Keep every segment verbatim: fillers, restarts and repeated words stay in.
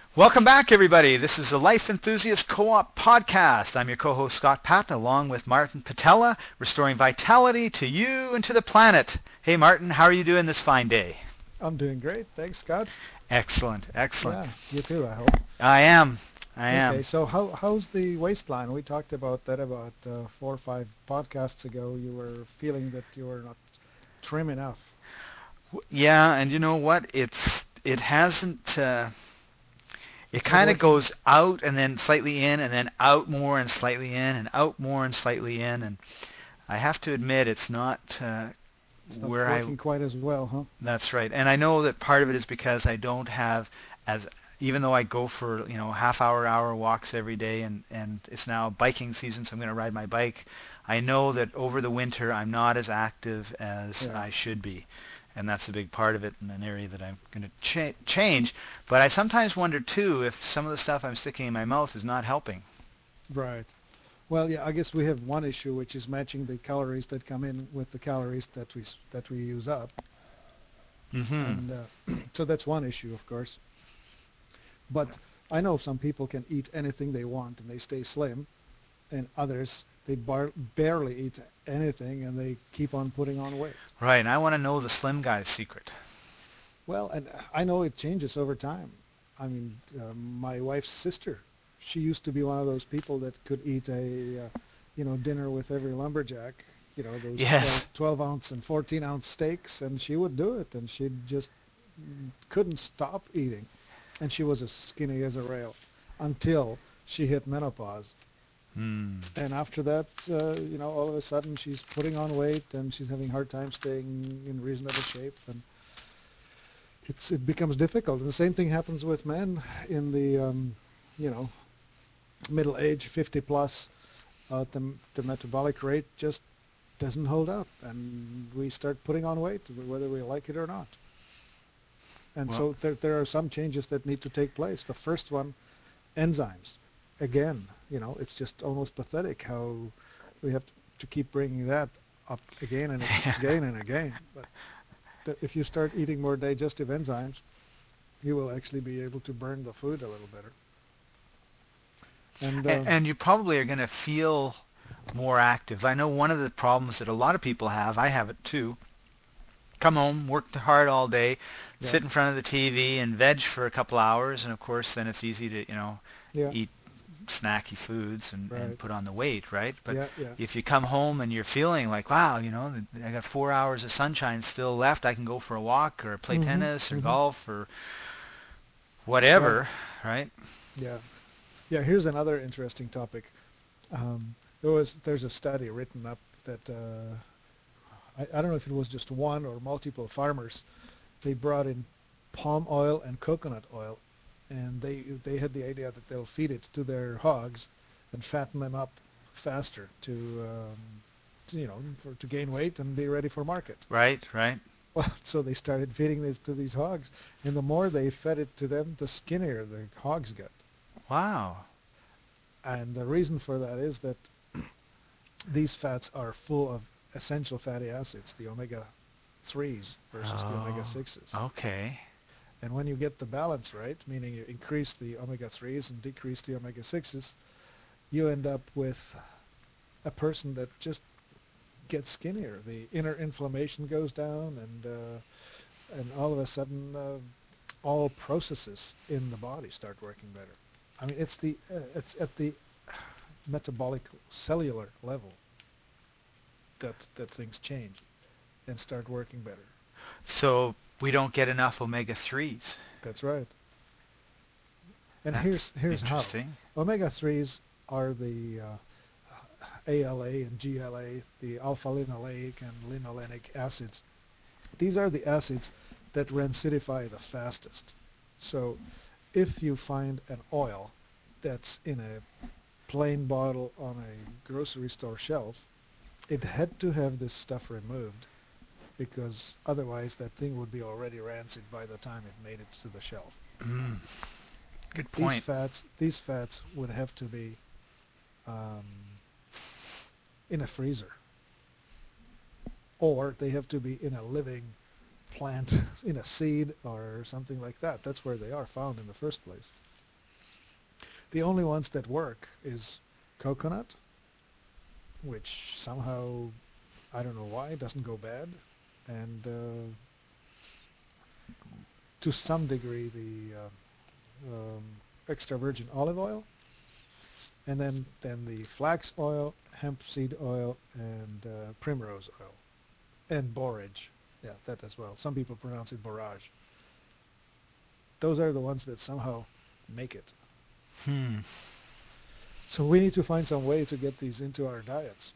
Welcome back, everybody. This is the Life Enthusiast Co-op Podcast. I'm your co-host, Scott Patton, along with Martin Patella, restoring vitality to you and to the planet. Hey, Martin, how are you doing this fine day? I'm doing great. Thanks, Scott. Excellent, excellent. Yeah, you too, I hope. I am. I am. Okay, so how how's the waistline? We talked about that about uh, four or five podcasts ago. You were feeling that you were not trim enough. Yeah, and you know what? It's it hasn't. Uh, it kind of goes out and then slightly in, and then out more and slightly in, and out more and slightly in, and I have to admit it's not. Uh, it's not where working I, quite as well, huh? That's right, and I know that part of it is because I don't have as. Even though I go for you know half hour hour walks every day, and and it's now biking season, so I'm going to ride my bike. I know that over the winter I'm not as active as yeah. I should be, and that's a big part of it, in an area that I'm going to cha- change. But I sometimes wonder too if some of the stuff I'm sticking in my mouth is not helping. Right. Well, yeah, I guess we have one issue, which is matching the calories that come in with the calories that we s- that we use up. Mm-hmm. And uh, so that's one issue, of course. But I know some people can eat anything they want and they stay slim, and others, they bar- barely eat anything and they keep on putting on weight. Right, and I want to know the slim guy's secret. Well, and I know it changes over time. I mean, uh, my wife's sister, she used to be one of those people that could eat a, uh, you know, dinner with every lumberjack, you know, those yes. twelve ounce and fourteen ounce steaks, and she would do it, and she just couldn't stop eating. And she was as skinny as a rail until she hit menopause. Mm. And after that, uh, you know, all of a sudden she's putting on weight and she's having a hard time staying in reasonable shape. And it's it becomes difficult. And the same thing happens with men in the, um, you know, middle age, fifty plus. Uh, the, the metabolic rate just doesn't hold up. And we start putting on weight, whether we like it or not. And well, so there, there are some changes that need to take place. The first one, enzymes. Again, you know, it's just almost pathetic how we have to keep bringing that up again and again and again. But th- if you start eating more digestive enzymes, you will actually be able to burn the food a little better. And, uh, and, and you probably are going to feel more active. I know one of the problems that a lot of people have, I have it too, come home, work hard all day, yeah. sit in front of the T V and veg for a couple hours, and of course then it's easy to, you know, yeah. eat snacky foods and, right. and put on the weight, right? But yeah, yeah. if you come home and you're feeling like, wow, you know, I got four hours of sunshine still left, I can go for a walk or play mm-hmm. tennis or mm-hmm. golf or whatever, yeah. right? Yeah. Yeah, here's another interesting topic. Um, there was there's a study written up that uh, I, I don't know if it was just one or multiple farmers. They brought in palm oil and coconut oil, and they they had the idea that they'll feed it to their hogs and fatten them up faster to, um, to you know for, to gain weight and be ready for market. Right, right. Well, so they started feeding this to these hogs, and the more they fed it to them, the skinnier the hogs got. Wow. And the reason for that is that these fats are full of essential fatty acids, the omega threes versus oh, the omega sixes. Okay. And when you get the balance right, meaning you increase the omega threes and decrease the omega sixes, you end up with a person that just gets skinnier. The inner inflammation goes down, and uh, and all of a sudden, uh, all processes in the body start working better. I mean, it's the uh, it's at the metabolic cellular level that that things change and start working better. So we don't get enough omega threes. That's right. And That's here's here's interesting. how omega threes are the uh, A L A and G L A, the alpha-linoleic and linolenic acids. These are the acids that rancidify the fastest. So if you find an oil that's in a plain bottle on a grocery store shelf, it had to have this stuff removed, because otherwise that thing would be already rancid by the time it made it to the shelf. Mm. Good point. These fats, these fats would have to be um, in a freezer, or they have to be in a living plant, in a seed or something like that. That's where they are found in the first place. The only ones that work is coconut, which somehow, I don't know why, doesn't go bad, and uh, to some degree the uh, um, extra virgin olive oil, and then then the flax oil, hemp seed oil, and uh, primrose oil, and borage. Yeah, that as well. Some people pronounce it borage. Those are the ones that somehow make it. Hmm. So we need to find some way to get these into our diets.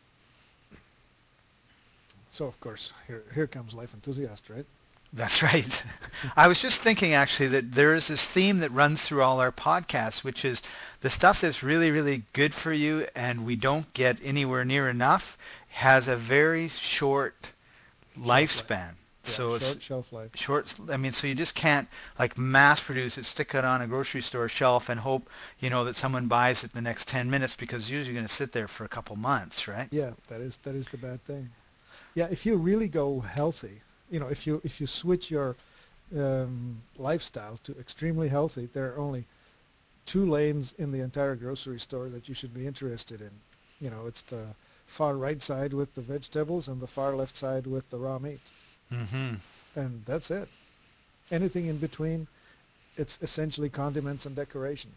So of course, here here comes Life Enthusiast, right? That's right. I was just thinking actually that there is this theme that runs through all our podcasts, which is the stuff that's really, really good for you and we don't get anywhere near enough has a very short lifespan. Yeah, so short it's shelf life. short. I mean, so you just can't like mass produce it, stick it on a grocery store shelf, and hope you know that someone buys it in the next ten minutes because it's usually going to sit there for a couple months, right? Yeah, that is that is the bad thing. Yeah, if you really go healthy, you know, if you if you switch your um, lifestyle to extremely healthy, there are only two lanes in the entire grocery store that you should be interested in. You know, it's the far right side with the vegetables and the far left side with the raw meat. Mm-hmm. And that's it. Anything in between, it's essentially condiments and decorations.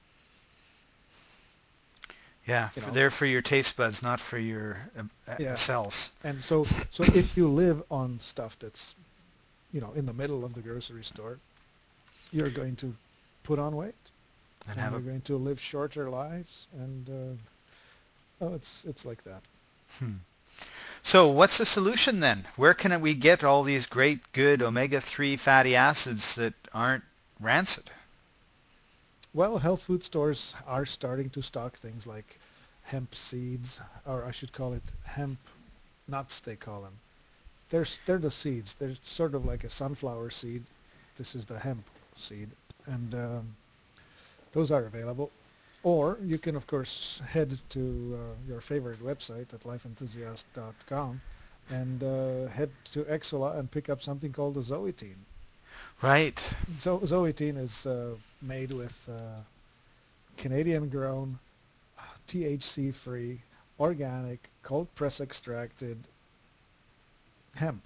Yeah, You for know. they're for your taste buds, not for your uh, uh, Yeah. cells. And so, so if you live on stuff that's, you know, in the middle of the grocery store, you're going to put on weight, And and have you're a going to live shorter lives, and uh, oh, it's it's like that. hmm. So what's the solution then? Where can we get all these great, good omega three fatty acids that aren't rancid? Well, health food stores are starting to stock things like hemp seeds, or I should call it hemp nuts, they call them. They're, s- they're the seeds. They're sort of like a sunflower seed. This is the hemp seed. And um, those are available. Or you can, of course, head to uh, your favorite website at life enthusiast dot com and uh, head to Exola and pick up something called the Zoetine. Right. So Zoetine is uh, made with uh, Canadian-grown, T H C-free, organic, cold press extracted hemp.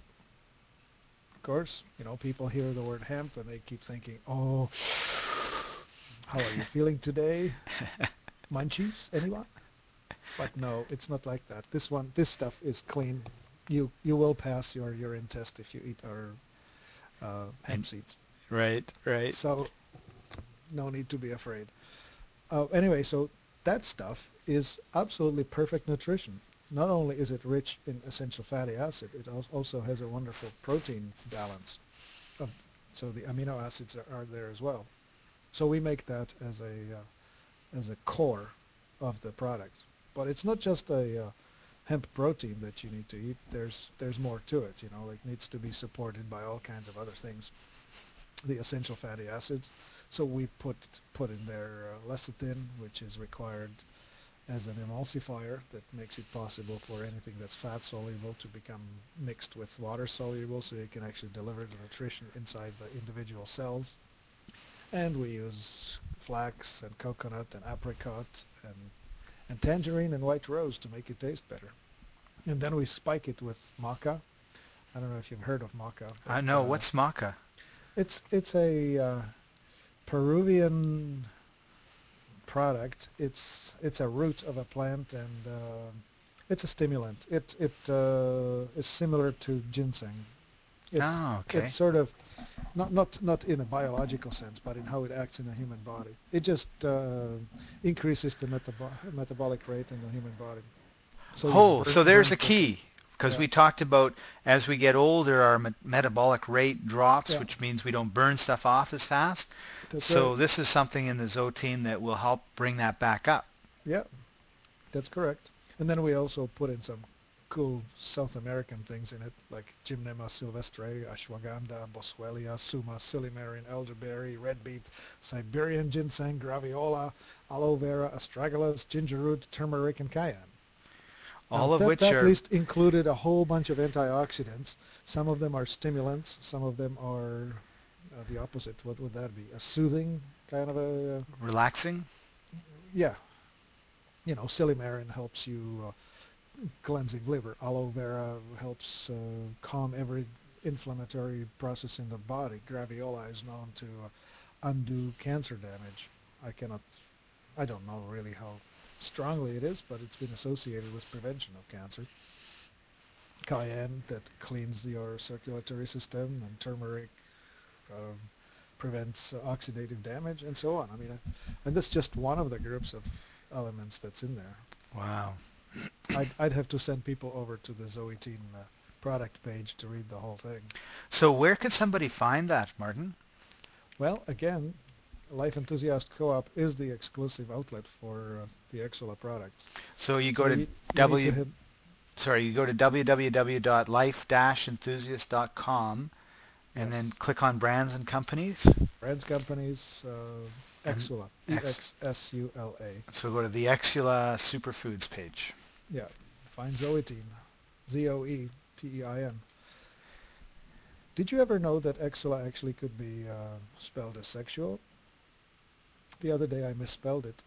Of course, you know, people hear the word hemp and they keep thinking, "Oh, how are you feeling today? Munchies, anyone?" But no, it's not like that. This one, this stuff is clean. You you will pass your urine test if you eat our uh, hemp And seeds. Right, right. So no need to be afraid. Uh, anyway, so that stuff is absolutely perfect nutrition. Not only is it rich in essential fatty acid, it al- also has a wonderful protein balance. Of, so the amino acids are, are there as well. So we make that as a uh, as a core of the product. But it's not just a uh, hemp protein that you need to eat. There's there's more to it. You know, it needs to be supported by all kinds of other things. The essential fatty acids. So we put put in there uh, lecithin, which is required as an emulsifier that makes it possible for anything that's fat soluble to become mixed with water soluble, so you can actually deliver the nutrition inside the individual cells. And we use flax and coconut and apricot and and tangerine and white rose to make it taste better. And then we spike it with maca. I don't know if you've heard of maca. I know. Uh, What's maca? It's it's a uh, Peruvian product. It's it's a root of a plant, and uh, it's a stimulant. It it uh, is similar to ginseng. It's, oh, okay. It's sort of not not not in a biological sense, but in how it acts in the human body. It just uh, increases the metabo- metabolic rate in the human body. So oh, so there's a quickly. key. Because yeah. we talked about as we get older, our me- metabolic rate drops, yeah. which means we don't burn stuff off as fast. That's so right. this is something in the Zoetine that will help bring that back up. Yeah, that's correct. And then we also put in some cool South American things in it, like Gymnema sylvestre, ashwagandha, boswellia, suma, silymarin, elderberry, red beet, Siberian ginseng, graviola, aloe vera, astragalus, ginger root, turmeric, and cayenne. All now of that, which that are list included a whole bunch of antioxidants. Some of them are stimulants. Some of them are uh, the opposite. What would that be? A soothing kind of a... Uh, relaxing? yeah, you know, Silymarin helps you uh, cleansing liver. Aloe vera helps uh, calm every inflammatory process in the body. Graviola is known to uh, undo cancer damage. I cannot, I don't know really how strongly it is, but it's been associated with prevention of cancer. Cayenne, that cleans your circulatory system, and turmeric um, prevents uh, oxidative damage, and so on. I mean, uh, and that's just one of the groups of elements that's in there. Wow. I'd, I'd have to send people over to the Zoetein uh, product page to read the whole thing. So where could somebody find that, Martin? Well, again, Life Enthusiast Co-op is the exclusive outlet for uh, the Exula products. So you go so to you, you W. to Sorry, you go to w w w dot life dash enthusiast dot com and yes. then click on brands and companies. Brands, companies, uh, Exula, E X S U L A. So go to the Exula Superfoods page. Yeah, find Zoetein, Z O E T E I N. Did you ever know that Exula actually could be uh, spelled as sexual? The other day I misspelled it.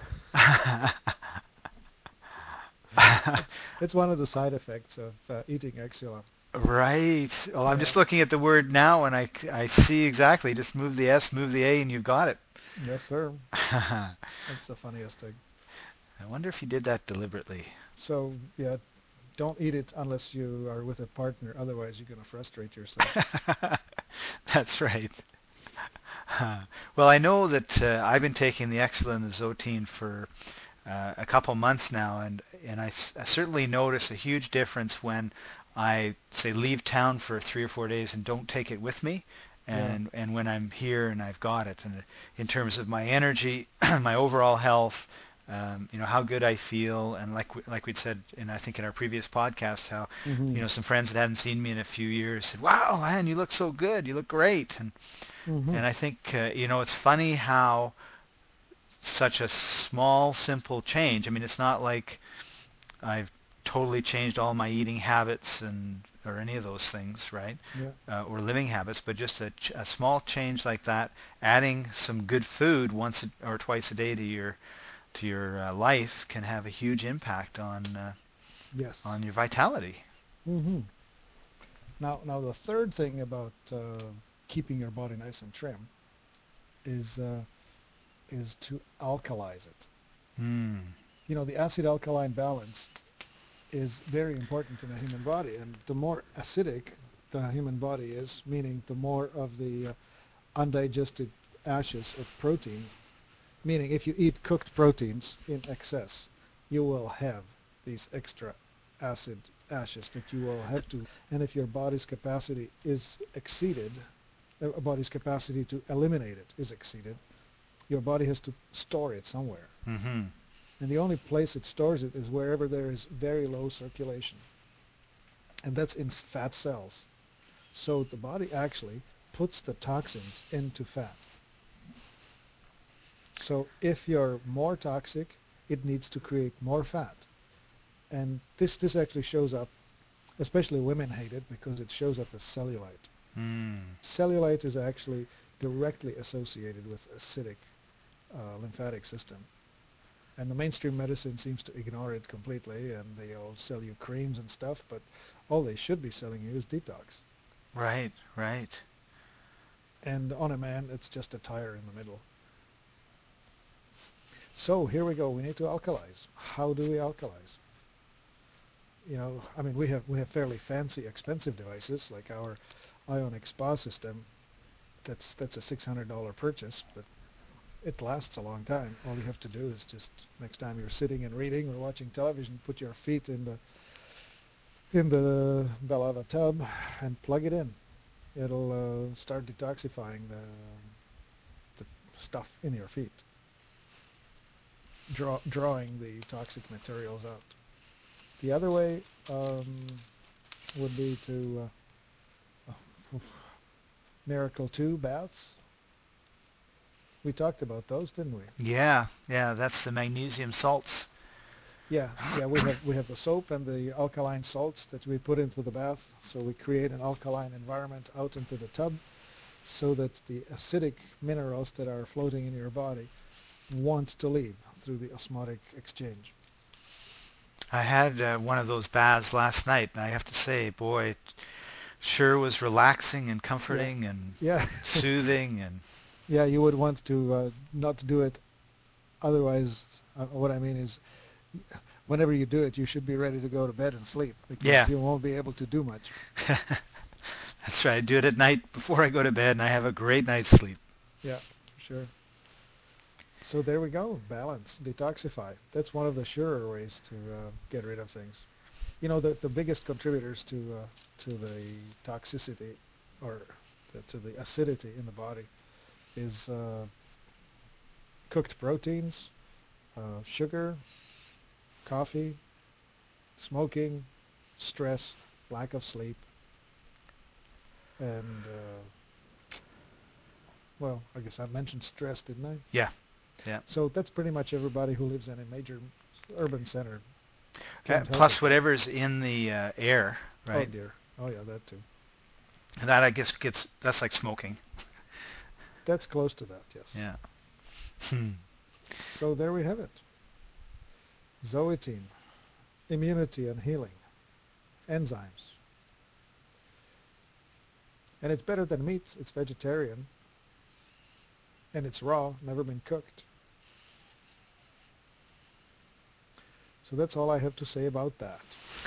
it's, it's one of the side effects of uh, eating Exula. Right. Well, I'm yeah. just looking at the word now, and I, I see exactly. Just move the S, move the A, and you've got it. Yes, sir. That's the funniest thing. I wonder if you did that deliberately. So, yeah, don't eat it unless you are with a partner. Otherwise, you're going to frustrate yourself. That's right. Well, I know that uh, I've been taking the Exula and the Zoetein for uh, a couple months now, and and I, s- I certainly notice a huge difference when I say leave town for three or four days and don't take it with me, and yeah. and when I'm here and I've got it, and in terms of my energy, my overall health, um, you know how good I feel, and like w- like we'd said, in I think in our previous podcast, how Mm-hmm. you know some friends that hadn't seen me in a few years said, "Wow, man, you look so good, you look great," and Mm-hmm. and I think uh, you know it's funny how such a small, simple change. I mean, it's not like I've totally changed all my eating habits and or any of those things, right? Yeah. Uh, or living habits, but just a, ch- a small change like that, adding some good food once a, or twice a day to your to your uh, life can have a huge impact on uh, Yes. on your vitality. Mm-hmm. Now, now the third thing about uh, keeping your body nice and trim is uh, is to alkalize it. Mm. You know, the acid-alkaline balance is very important in the human body, and the more acidic the human body is, meaning the more of the uh, undigested ashes of protein, meaning if you eat cooked proteins in excess, you will have these extra acid ashes that you will have to, and if your body's capacity is exceeded, uh, a body's capacity to eliminate it is exceeded, your body has to store it somewhere. Mm-hmm. And the only place it stores it is wherever there is very low circulation. And that's in fat cells. So the body actually puts the toxins into fat. So if you're more toxic, it needs to create more fat. And this, this actually shows up, especially women hate it because it shows up as cellulite. Mm. Cellulite is actually directly associated with acidic uh, lymphatic system. And the mainstream medicine seems to ignore it completely, and they'll sell you creams and stuff, but all they should be selling you is detox. Right, right. And on a man, it's just a tire in the middle. So here we go. We need to alkalize. How do we alkalize? You know, I mean, we have we have fairly fancy, expensive devices like our Ionic Spa system. That's that's a six hundred dollar purchase, but it lasts a long time. All you have to do is just next time you're sitting and reading or watching television, put your feet in the in the Belava tub and plug it in. It'll uh, start detoxifying the the stuff in your feet, draw, drawing the toxic materials out. The other way um, would be to uh, oh, Miracle two baths. We talked about those, didn't we? Yeah, yeah. That's the magnesium salts. Yeah, yeah. We have we have the soap and the alkaline salts that we put into the bath, so we create an alkaline environment out into the tub, so that the acidic minerals that are floating in your body want to leave through the osmotic exchange. I had uh, one of those baths last night, and I have to say, boy, it sure was relaxing and comforting yeah. and yeah. soothing. And yeah, you would want to uh, not do it. Otherwise, uh, what I mean is, whenever you do it, you should be ready to go to bed and sleep, because yeah. you won't be able to do much. That's right. I do it at night before I go to bed, and I have a great night's sleep. Yeah, sure. So there we go. Balance, detoxify. That's one of the surer ways to uh, get rid of things. You know, the the biggest contributors to uh, to the toxicity or the, to the acidity in the body is uh, cooked proteins, uh, sugar, coffee, smoking, stress, lack of sleep, and uh, well, I guess I mentioned stress, didn't I? Yeah. Yeah. So that's pretty much everybody who lives in a major urban center. Uh, plus whatever's in the uh, air, right? Oh dear. Oh yeah, that too. And that I guess gets that's like smoking. That's close to that, yes. Yeah. Hmm. So there we have it. Zoetine, immunity and healing, enzymes. And it's better than meat. It's vegetarian. And it's raw, never been cooked. So that's all I have to say about that.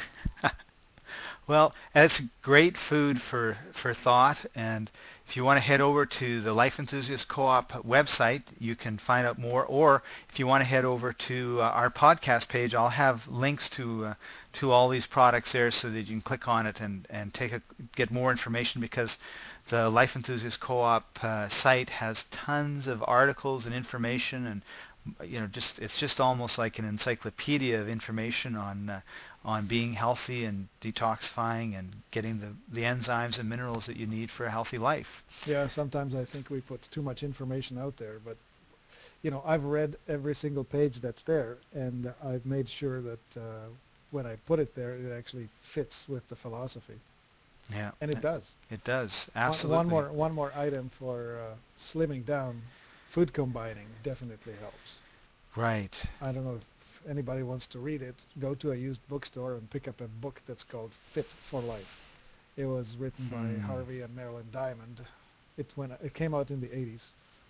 Well, it's great food for, for thought, and if you want to head over to the Life Enthusiast Co-op website, you can find out more, or if you want to head over to uh, our podcast page, I'll have links to uh, to all these products there so that you can click on it and, and take a, get more information, because the Life Enthusiast Co-op uh, site has tons of articles and information, and you know, just it's just almost like an encyclopedia of information on uh, on being healthy and detoxifying and getting the, the enzymes and minerals that you need for a healthy life. Yeah, sometimes I think we put too much information out there, but you know, I've read every single page that's there, and I've made sure that uh, when I put it there, it actually fits with the philosophy. Yeah, and it does. It does, absolutely. One, one more one more item for uh, slimming down. Food combining definitely helps. Right. I don't know if anybody wants to read it. Go to a used bookstore and pick up a book that's called Fit for Life. It was written by mm. Harvey and Marilyn Diamond. It went. It came out in the eighties,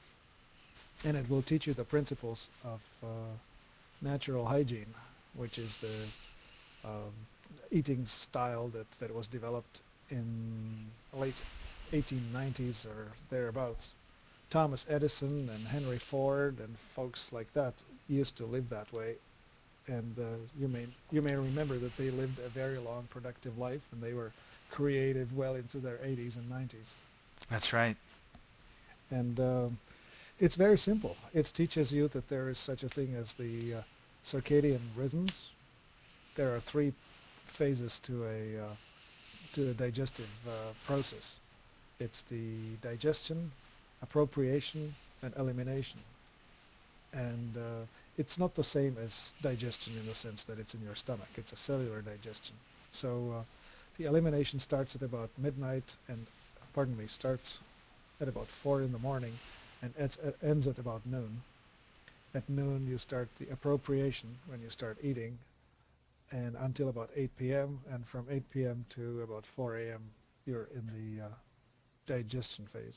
and it will teach you the principles of uh, natural hygiene, which is the um, eating style that that was developed in late eighteen nineties or thereabouts. Thomas Edison and Henry Ford and folks like that used to live that way, and uh, you may you may remember that they lived a very long, productive life, and they were creative well into their eighties and nineties. That's right. And uh, it's very simple. It teaches you that there is such a thing as the uh, circadian rhythms. There are three phases to a uh, to a digestive uh, process. It's the digestion, appropriation, and elimination. And uh, it's not the same as digestion in the sense that it's in your stomach. It's a cellular digestion. So uh, the elimination starts at about midnight, and pardon me, starts at about four in the morning, and ends at, ends at about noon. At noon, you start the appropriation when you start eating, and until about eight p.m. And from eight p.m. to about four a.m. you're in the uh, digestion phase.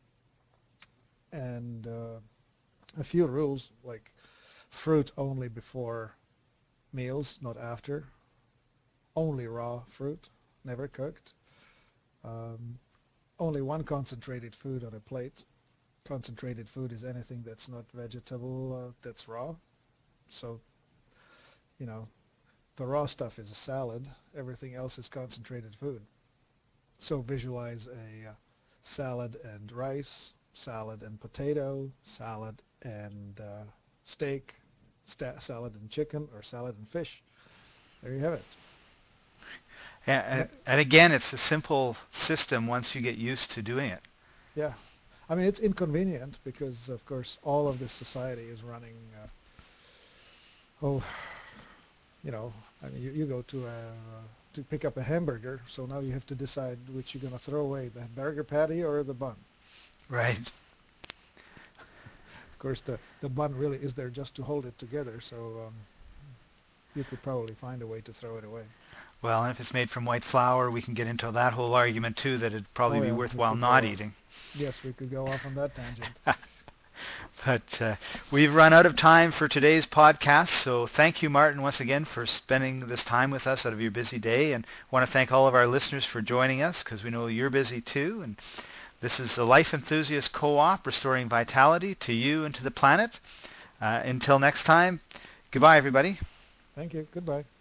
And uh, a few rules, like fruit only before meals, not after. Only raw fruit, never cooked. Um, only one concentrated food on a plate. Concentrated food is anything that's not vegetable, uh, that's raw. So, you know, the raw stuff is a salad. Everything else is concentrated food. So visualize a uh, salad and rice, salad and potato, salad and uh, steak, sta salad and chicken, or salad and fish. There you have it. Yeah, and, and again, it's a simple system once you get used to doing it. Yeah. I mean, it's inconvenient because, of course, all of this society is running, uh, oh, you know, I mean, you, you go to a, uh, to pick up a hamburger, so now you have to decide which you're going to throw away, the burger patty or the bun. Right. course, the the bun really is there just to hold it together, so um, you could probably find a way to throw it away. Well, and if it's made from white flour, we can get into that whole argument too, that it'd probably oh, be yeah, worthwhile not go, eating. Yes, we could go off on that tangent. But uh, we've run out of time for today's podcast, so thank you, Martin, once again for spending this time with us out of your busy day, and I want to thank all of our listeners for joining us, because we know you're busy too. And this is the Life Enthusiast Co-op, restoring vitality to you and to the planet. Uh, until next time, goodbye, everybody. Thank you. Goodbye.